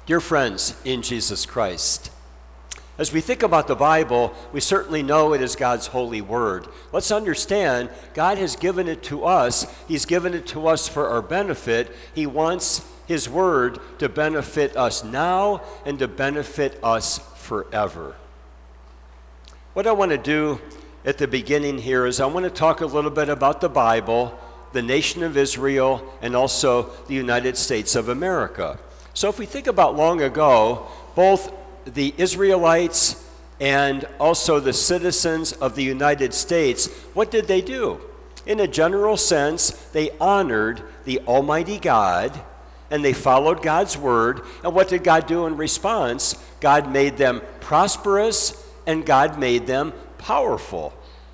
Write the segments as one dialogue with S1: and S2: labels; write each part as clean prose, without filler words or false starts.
S1: Dear friends in Jesus Christ, as we think about the Bible, we certainly know it is God's holy word. Let's understand, God has given it to us. He's given it to us for our benefit. He wants His word to benefit us now and to benefit us forever. What I want to do at the beginning here is I want to talk a little bit about the Bible, the nation of Israel, and also the United States of America. So if we think about long ago, both the Israelites and also the citizens of the United States, what did they do? In a general sense, they honored the Almighty God and they followed God's word. And what did God do in response? God made them prosperous and God made them powerful.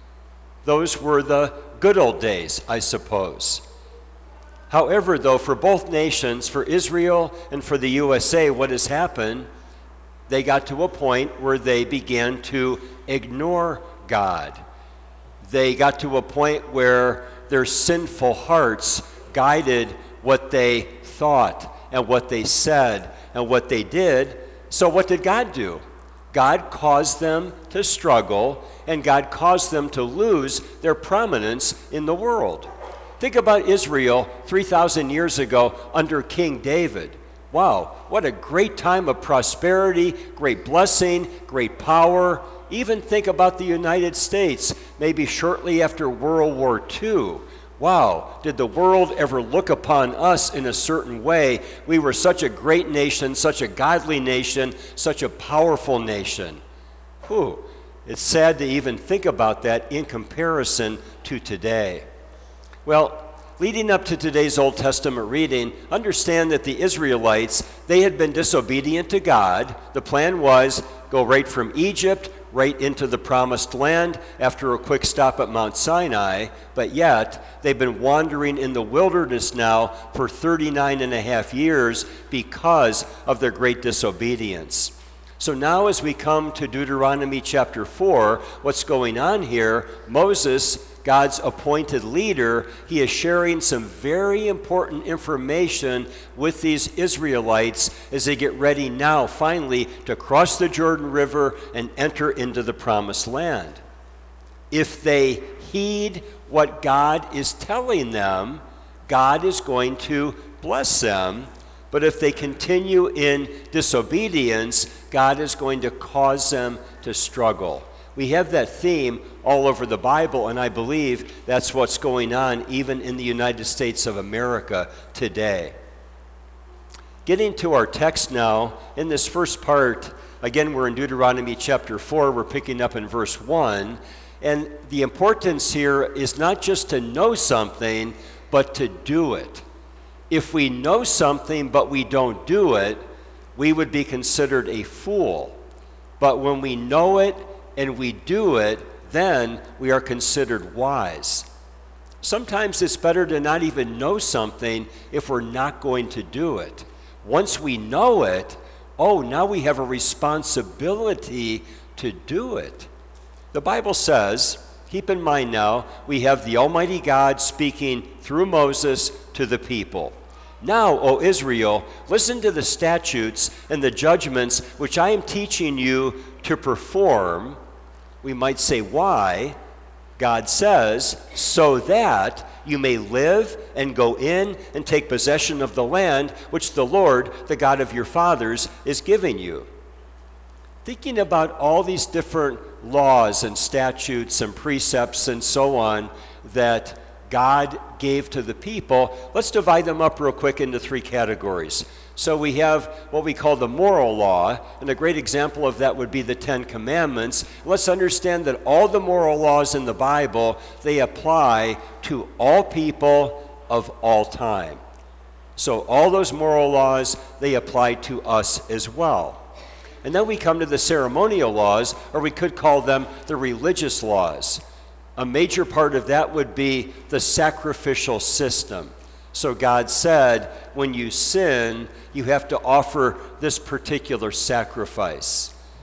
S1: Those were the good old days, I suppose. However, though, for both nations, for Israel and for the USA, what has happened, they got to a point where they began to ignore God. They got to a point where their sinful hearts guided what they thought and what they said and what they did. So what did God do? God caused them to struggle, and God caused them to lose their prominence in the world. Think about Israel 3,000 years ago under King David. Wow, what a great time of prosperity, great blessing, great power. Even think about the United States, maybe shortly after World War II. Wow, did the world ever look upon us in a certain way? We were such a great nation, such a godly nation, such a powerful nation. Whew, it's sad to even think about that in comparison to today. Well, leading up to today's Old Testament reading, understand that the Israelites, they had been disobedient to God. The plan was go right from Egypt right into the promised land after a quick stop at Mount Sinai, but yet they've been wandering in the wilderness now for 39 and a half years because of their great disobedience. So now as we come to Deuteronomy chapter 4, what's going on here, Moses, God's appointed leader, he is sharing some very important information with these Israelites as they get ready now, finally, to cross the Jordan River and enter into the promised land. If they heed what God is telling them, God is going to bless them. But if they continue in disobedience, God is going to cause them to struggle. We have that theme all over the Bible, and I believe that's what's going on even in the United States of America today. Getting to our text now, in this first part, again, we're in Deuteronomy chapter 4, we're picking up in verse 1, and the importance here is not just to know something, but to do it. If we know something but we don't do it, we would be considered a fool. But when we know it and we do it, then we are considered wise. Sometimes it's better to not even know something if we're not going to do it. Once we know it, now we have a responsibility to do it. The Bible says, keep in mind now, we have the Almighty God speaking through Moses to the people. Now, O Israel, listen to the statutes and the judgments which I am teaching you to perform. We might say, why? God says, so that you may live and go in and take possession of the land which the Lord, the God of your fathers, is giving you. Thinking about all these different laws and statutes and precepts and so on that God gave to the people, let's divide them up real quick into three categories. So we have what we call the moral law, and a great example of that would be the Ten Commandments. Let's understand that all the moral laws in the Bible, they apply to all people of all time. So all those moral laws, they apply to us as well. And then we come to the ceremonial laws, or we could call them the religious laws. A major part of that would be the sacrificial system. So God said, when you sin, you have to offer this particular sacrifice.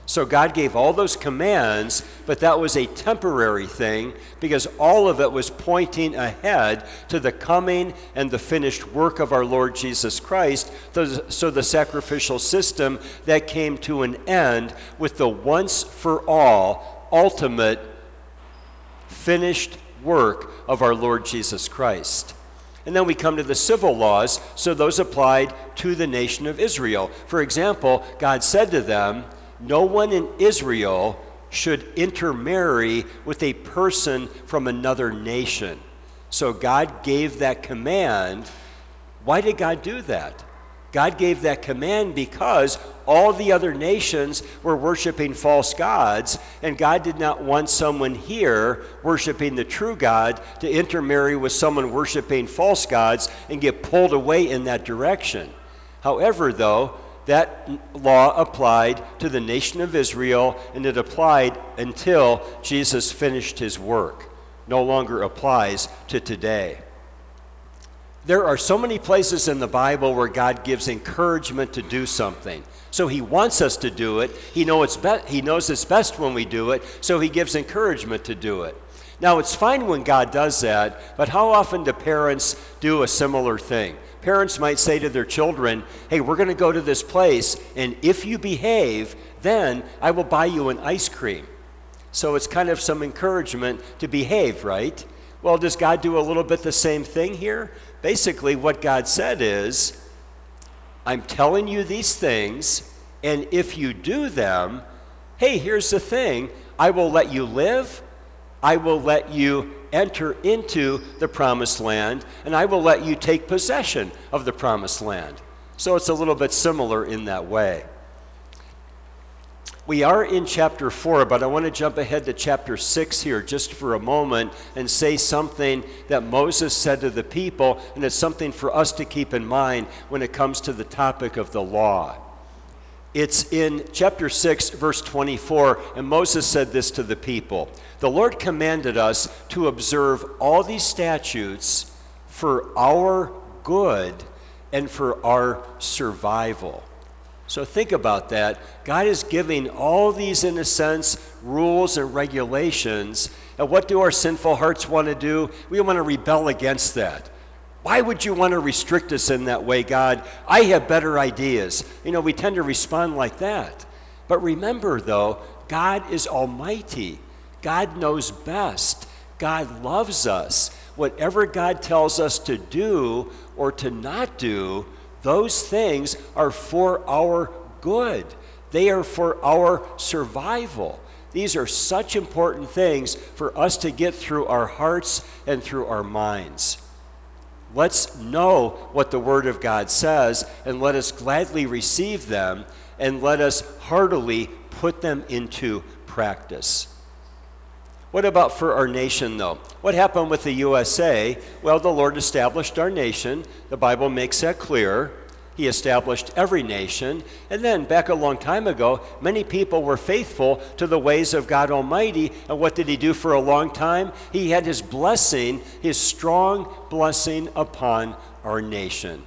S1: So God gave all those commands, but that was a temporary thing because all of it was pointing ahead to the coming and the finished work of our Lord Jesus Christ. So the sacrificial system that came to an end with the once for all, ultimate, finished work of our Lord Jesus Christ. And then we come to the civil laws, so those applied to the nation of Israel. For example, God said to them, no one in Israel should intermarry with a person from another nation. So God gave that command. Why did God do that? God gave that command because all the other nations were worshiping false gods, and God did not want someone here worshiping the true God to intermarry with someone worshiping false gods and get pulled away in that direction. However, though, that law applied to the nation of Israel, and it applied until Jesus finished his work. No longer applies to today. There are so many places in the Bible where God gives encouragement to do something. So he wants us to do it. He knows it's best when we do it, so he gives encouragement to do it. Now, it's fine when God does that, but how often do parents do a similar thing? Parents might say to their children, hey, we're going to go to this place, and if you behave, then I will buy you an ice cream. So it's kind of some encouragement to behave, right? Well, does God do a little bit the same thing here? Basically, what God said is, I'm telling you these things, and if you do them, hey, here's the thing, I will let you live, I will let you enter into the promised land, and I will let you take possession of the promised land. So it's a little bit similar in that way. We are in chapter 4, but I want to jump ahead to chapter 6 here just for a moment and say something that Moses said to the people, and it's something for us to keep in mind when it comes to the topic of the law. It's in chapter 6, verse 24, and Moses said this to the people. The Lord commanded us to observe all these statutes for our good and for our survival. So think about that. God is giving all these, in a sense, rules and regulations. And what do our sinful hearts want to do? We want to rebel against that. Why would you want to restrict us in that way, God? I have better ideas. We tend to respond like that. But remember, though, God is almighty. God knows best. God loves us. Whatever God tells us to do or to not do, those things are for our good. They are for our survival. These are such important things for us to get through our hearts and through our minds. Let's know what the Word of God says, and let us gladly receive them, and let us heartily put them into practice. What about for our nation, though? What happened with the USA? Well, the Lord established our nation. The Bible makes that clear. He established every nation. And then, back a long time ago, many people were faithful to the ways of God Almighty. And what did he do for a long time? He had his blessing, his strong blessing upon our nation.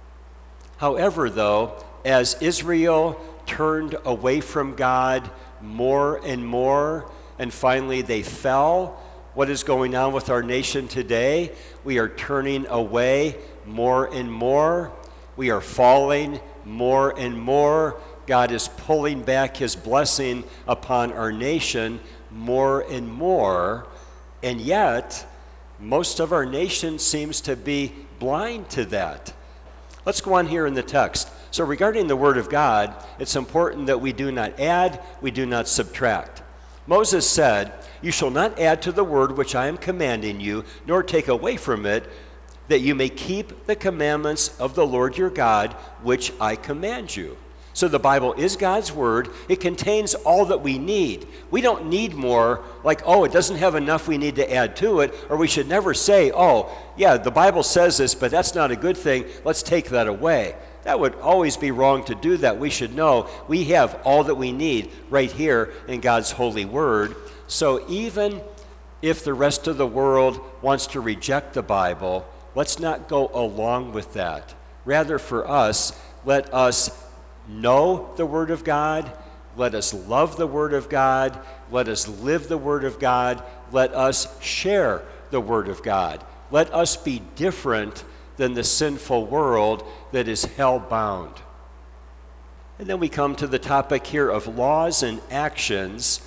S1: However, though, as Israel turned away from God more and more, and finally they fell, what is going on with our nation today? We are turning away more and more. We are falling more and more. God is pulling back his blessing upon our nation more and more. And yet, most of our nation seems to be blind to that. Let's go on here in the text. So regarding the Word of God, it's important that we do not add, we do not subtract. Moses said, "You shall not add to the word which I am commanding you, nor take away from it, that you may keep the commandments of the Lord your God, which I command you." So the Bible is God's word. It contains all that we need. We don't need more, like, it doesn't have enough, we need to add to it, or we should never say, yeah, the Bible says this, but that's not a good thing, let's take that away. That would always be wrong to do that. We should know we have all that we need right here in God's holy word. So even if the rest of the world wants to reject the Bible, let's not go along with that. Rather, for us, let us know the Word of God. Let us love the Word of God. Let us live the Word of God. Let us share the Word of God. Let us be different than the sinful world that is hell-bound. And then we come to the topic here of laws and actions.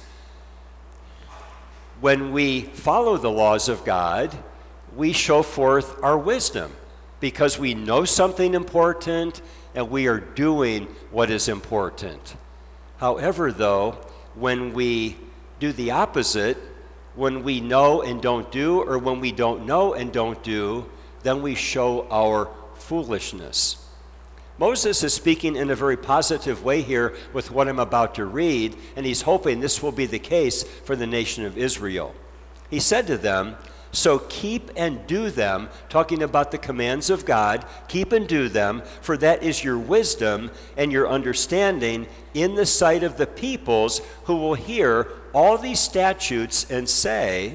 S1: When we follow the laws of God, we show forth our wisdom because we know something important and we are doing what is important. However, though, when we do the opposite, when we know and don't do, or when we don't know and don't do, then we show our foolishness. Moses is speaking in a very positive way here with what I'm about to read, and he's hoping this will be the case for the nation of Israel. He said to them, "So keep and do them," talking about the commands of God, "keep and do them, for that is your wisdom and your understanding in the sight of the peoples who will hear all these statutes and say,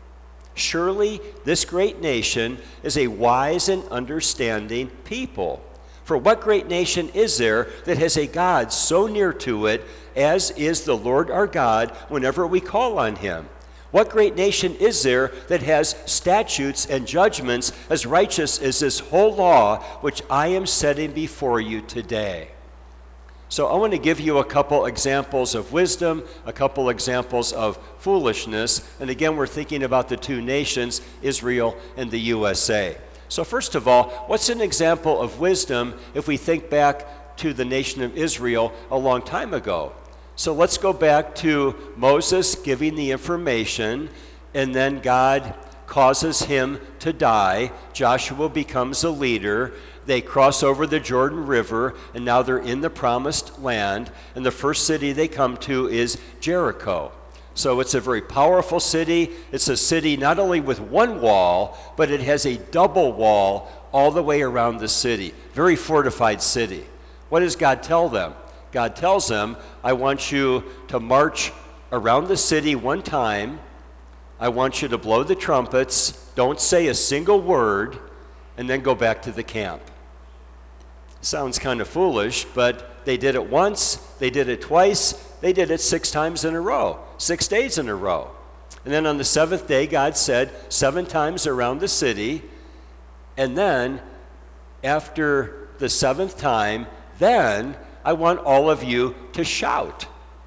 S1: 'Surely this great nation is a wise and understanding people.' For what great nation is there that has a God so near to it as is the Lord our God whenever we call on him? What great nation is there that has statutes and judgments as righteous as this whole law which I am setting before you today?" So I want to give you a couple examples of wisdom, a couple examples of foolishness. And again, we're thinking about the two nations, Israel and the USA. So first of all, what's an example of wisdom if we think back to the nation of Israel a long time ago? So let's go back to Moses giving the information, and then God causes him to die. Joshua becomes a leader. They cross over the Jordan River, and now they're in the promised land. And the first city they come to is Jericho. So it's a very powerful city. It's a city not only with one wall, but it has a double wall all the way around the city. Very fortified city. What does God tell them? God tells them, "I want you to march around the city one time. I want you to blow the trumpets. Don't say a single word, and then go back to the camp." Sounds kind of foolish, but they did it once, they did it twice, they did it 6 times in a row, 6 days in a row. And then on the 7th day, God said 7 times around the city, and then after the 7th time, then I want all of you to shout.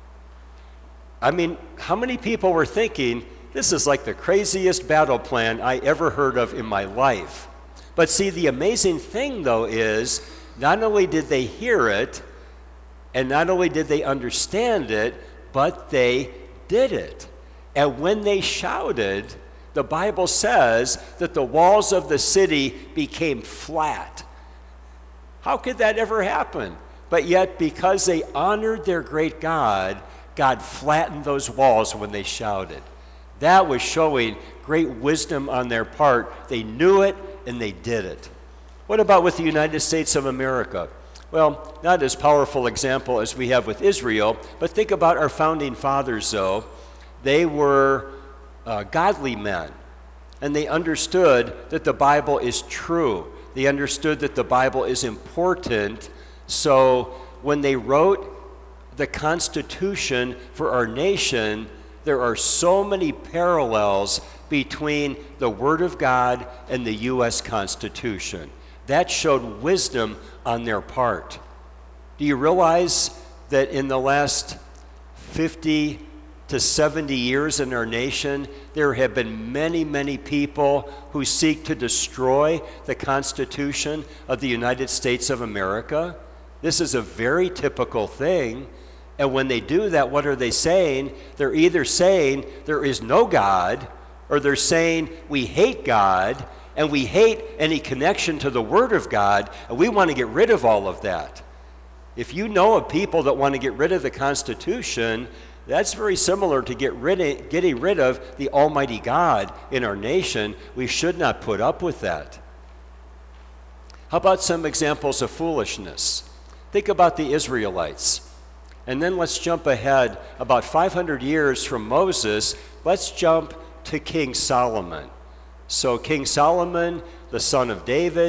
S1: I mean, how many people were thinking, this is like the craziest battle plan I ever heard of in my life? But see, the amazing thing, though, is not only did they hear it, and not only did they understand it, but they did it. And when they shouted, the Bible says that the walls of the city became flat. How could that ever happen? But yet, because they honored their great God, God flattened those walls when they shouted. That was showing great wisdom on their part. They knew it and they did it. What about with the United States of America? Well, not as powerful example as we have with Israel, but think about our founding fathers, though. They were godly men, and they understood that the Bible is true. They understood that the Bible is important. So when they wrote the Constitution for our nation, there are so many parallels between the Word of God and the U.S. Constitution. That showed wisdom on their part. Do you realize that in the last 50 to 70 years in our nation, there have been many, many people who seek to destroy the Constitution of the United States of America? This is a very typical thing. And when they do that, what are they saying? They're either saying there is no God, or they're saying we hate God, and we hate any connection to the Word of God, and we want to get rid of all of that. If you know of people that want to get rid of the Constitution, that's very similar to getting rid of the Almighty God in our nation. We should not put up with that. How about some examples of foolishness? Think about the Israelites. And then let's jump ahead about 500 years from Moses. Let's jump to King Solomon. So King Solomon, the son of David,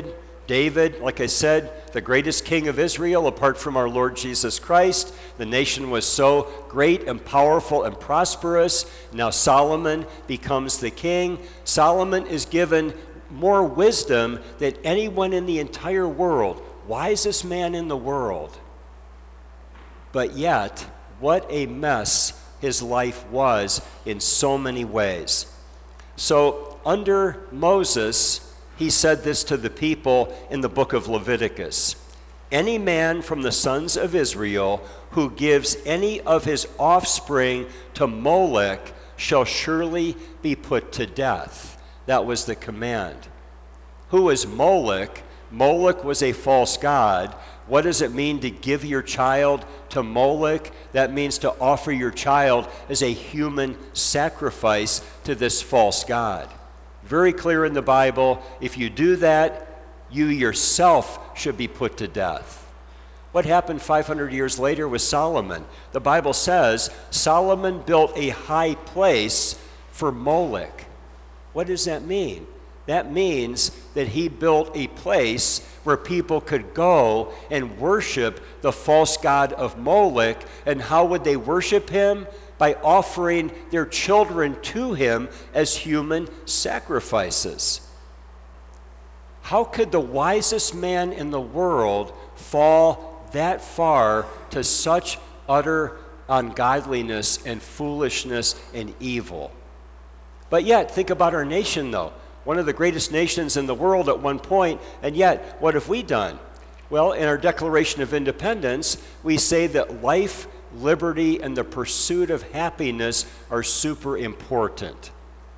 S1: David, like I said, the greatest king of Israel apart from our Lord Jesus Christ. The nation was so great and powerful and prosperous. Now Solomon becomes the king. Solomon is given more wisdom than anyone in the entire world. Wisest man in the world. But yet, what a mess his life was in so many ways. So under Moses, he said this to the people in the book of Leviticus. Any man from the sons of Israel who gives any of his offspring to Molech shall surely be put to death. That was the command. Who is Molech? Molech was a false god. What does it mean to give your child to Molech? That means to offer your child as a human sacrifice to this false god. Very clear in the Bible, if you do that, you yourself should be put to death. What happened 500 years later with Solomon? The Bible says Solomon built a high place for Molech. What does that mean? That means that he built a place where people could go and worship the false god of Molech. And how would they worship him? By offering their children to him as human sacrifices. How could the wisest man in the world fall that far to such utter ungodliness and foolishness and evil? But yet, think about our nation though. One of the greatest nations in the world at one point, and yet, what have we done? Well, in our Declaration of Independence, we say that life, liberty, and the pursuit of happiness are super important.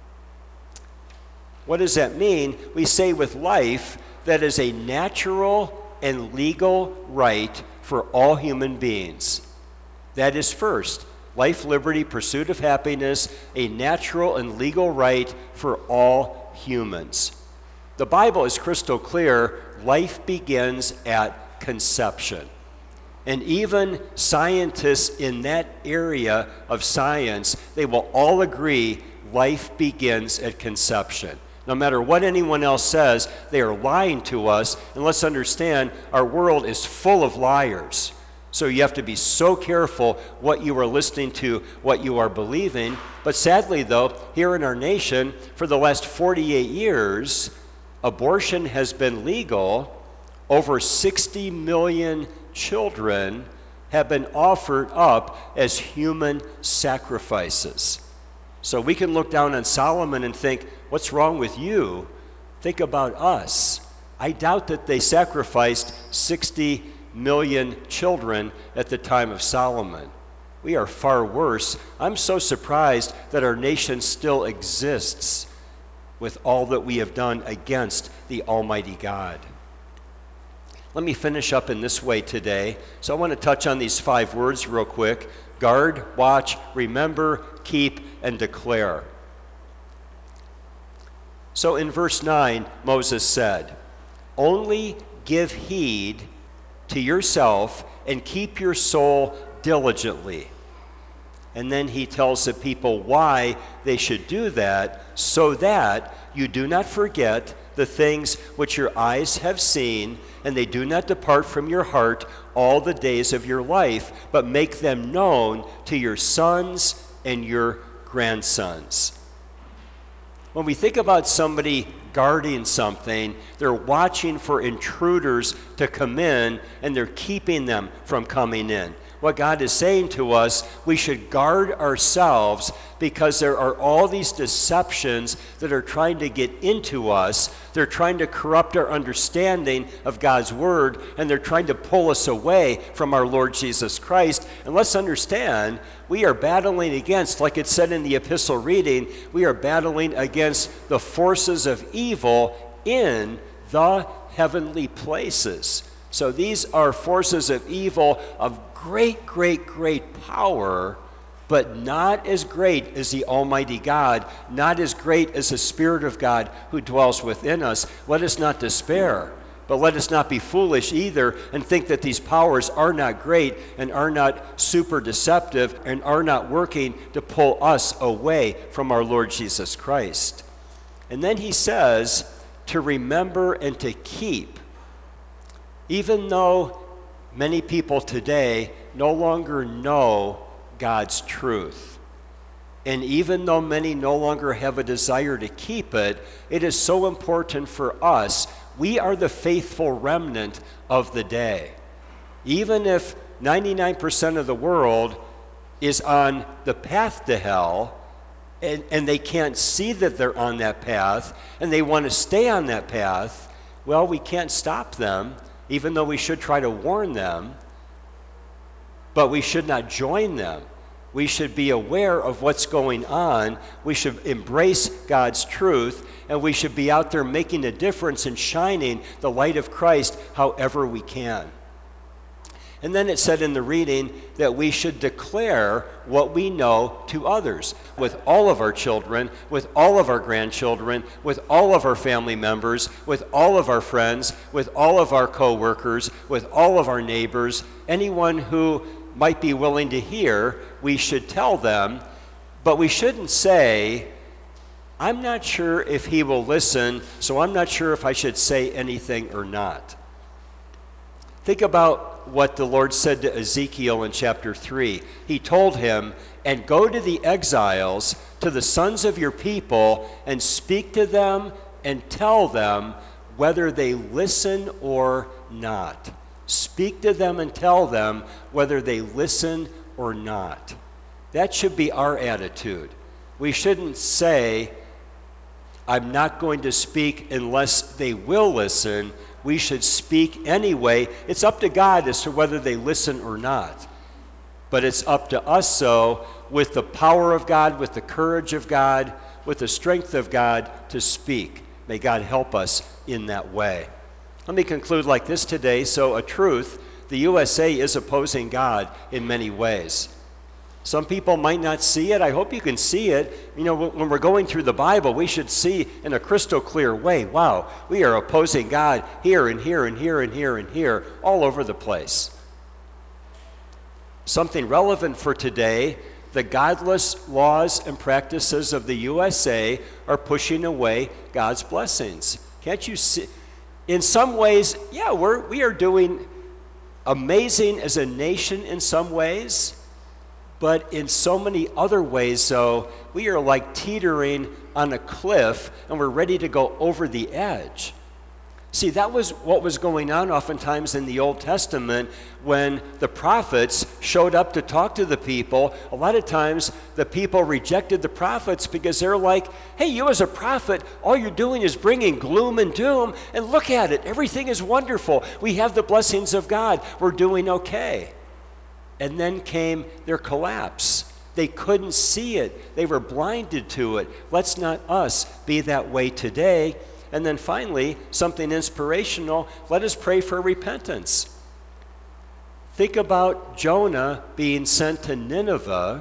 S1: What does that mean? We say with life that is a natural and legal right for all human beings. That is first. Life, liberty, pursuit of happiness, a natural and legal right for all humans. The Bible is crystal clear. Life begins at conception. And even scientists in that area of science, they will all agree life begins at conception. No matter what anyone else says, they are lying to us. And let's understand, our world is full of liars. So you have to be so careful what you are listening to, what you are believing. But sadly, though, here in our nation, for the last 48 years, abortion has been legal. Over 60 million children have been offered up as human sacrifices. So we can look down on Solomon and think, what's wrong with you? Think about us. I doubt that they sacrificed 60 million children at the time of Solomon. We are far worse. I'm so surprised that our nation still exists with all that we have done against the Almighty God. Let me finish up in this way today. So I want to touch on these 5 words real quick. Guard, watch, remember, keep, and declare. So in verse 9, Moses said, "Only give heed to yourself and keep your soul diligently." And then he tells the people why they should do that, so that you do not forget the things which your eyes have seen, and they do not depart from your heart all the days of your life, but make them known to your sons and your grandsons. When we think about somebody guarding something, they're watching for intruders to come in, and they're keeping them from coming in. What God is saying to us, we should guard ourselves because there are all these deceptions that are trying to get into us. They're trying to corrupt our understanding of God's word, and they're trying to pull us away from our Lord Jesus Christ. And let's understand, we are battling against, like it said in the epistle reading, we are battling against the forces of evil in the heavenly places. So these are forces of evil of great, great, great power, but not as great as the Almighty God, not as great as the Spirit of God who dwells within us. Let us not despair, but let us not be foolish either and think that these powers are not great and are not super deceptive and are not working to pull us away from our Lord Jesus Christ. And then he says to remember and to keep. Even though many people today no longer know God's truth, and even though many no longer have a desire to keep it, it is so important for us. We are the faithful remnant of the day. Even if 99% of the world is on the path to hell, and they can't see that they're on that path, and they want to stay on that path, well, we can't stop them, even though we should try to warn them, but we should not join them. We should be aware of what's going on. We should embrace God's truth, and we should be out there making a difference and shining the light of Christ however we can. And then it said in the reading that we should declare what we know to others, with all of our children, with all of our grandchildren, with all of our family members, with all of our friends, with all of our co-workers, with all of our neighbors, anyone who might be willing to hear, we should tell them, but we shouldn't say, I'm not sure if he will listen, so I'm not sure if I should say anything or not. Think about what the Lord said to Ezekiel in chapter 3. He told him, and go to the exiles, to the sons of your people, and speak to them and tell them whether they listen or not. Speak to them and tell them whether they listen or not. That should be our attitude. We shouldn't say, I'm not going to speak unless they will listen. We should speak anyway. It's up to God as to whether they listen or not. But it's up to us, so, with the power of God, with the courage of God, with the strength of God, to speak. May God help us in that way. Let me conclude like this today. So, a truth, the USA is opposing God in many ways. Some people might not see it. I hope you can see it. You know, when we're going through the Bible, we should see in a crystal clear way, wow, we are opposing God here and here and here and here and here, all over the place. Something relevant for today, the godless laws and practices of the USA are pushing away God's blessings. Can't you see? In some ways, yeah, we are doing amazing as a nation in some ways, but in so many other ways, though, we are like teetering on a cliff and we're ready to go over the edge. See, that was what was going on oftentimes in the Old Testament when the prophets showed up to talk to the people. A lot of times the people rejected the prophets because they're like, hey, you as a prophet, all you're doing is bringing gloom and doom, and look at it, everything is wonderful. We have the blessings of God. We're doing okay. And then came their collapse. They couldn't see it. They were blinded to it. Let's not us be that way today. And then finally, something inspirational, let us pray for repentance. Think about Jonah being sent to Nineveh,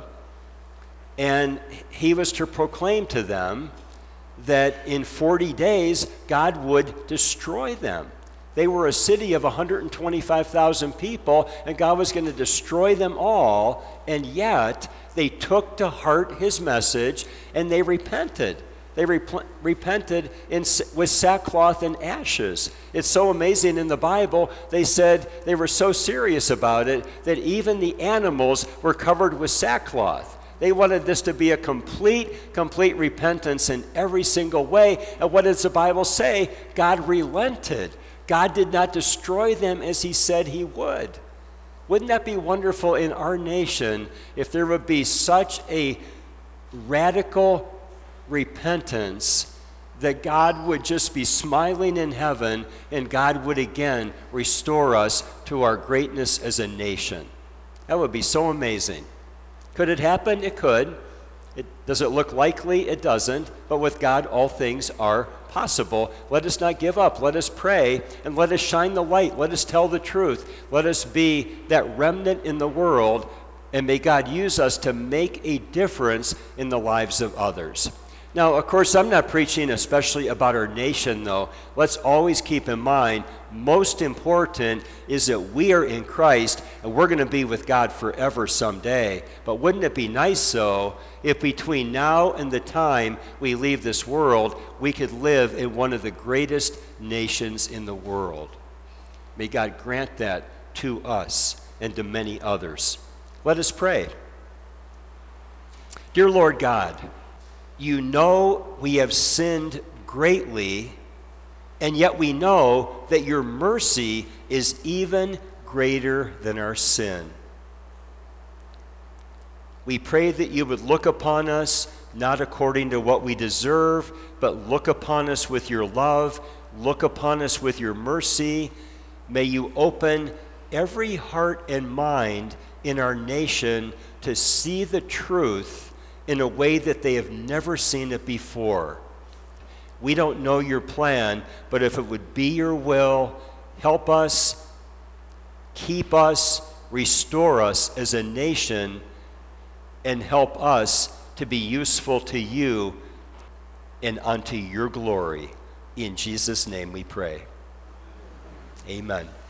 S1: and he was to proclaim to them that in 40 days, God would destroy them. They were a city of 125,000 people, and God was going to destroy them all, and yet they took to heart his message, and they repented. They repented with sackcloth and ashes. It's so amazing in the Bible. They said they were so serious about it that even the animals were covered with sackcloth. They wanted this to be a complete repentance in every single way. And what does the Bible say? God relented. God did not destroy them as he said he would. Wouldn't that be wonderful in our nation if there would be such a radical repentance that God would just be smiling in heaven and God would again restore us to our greatness as a nation? That would be so amazing. Could it happen? It could. Does it look likely? It doesn't. But with God, all things are possible. Let us not give up. Let us pray and let us shine the light. Let us tell the truth. Let us be that remnant in the world, and may God use us to make a difference in the lives of others. Now, of course, I'm not preaching especially about our nation, though. Let's always keep in mind, most important is that we are in Christ and we're going to be with God forever someday. But wouldn't it be nice, though, if between now and the time we leave this world, we could live in one of the greatest nations in the world? May God grant that to us and to many others. Let us pray. Dear Lord God, you know we have sinned greatly, and yet we know that your mercy is even greater than our sin. We pray that you would look upon us not according to what we deserve, but look upon us with your love, look upon us with your mercy. May you open every heart and mind in our nation to see the truth in a way that they have never seen it before. We don't know your plan, but if it would be your will, help us, keep us, restore us as a nation, and help us to be useful to you and unto your glory. In Jesus' name we pray. Amen.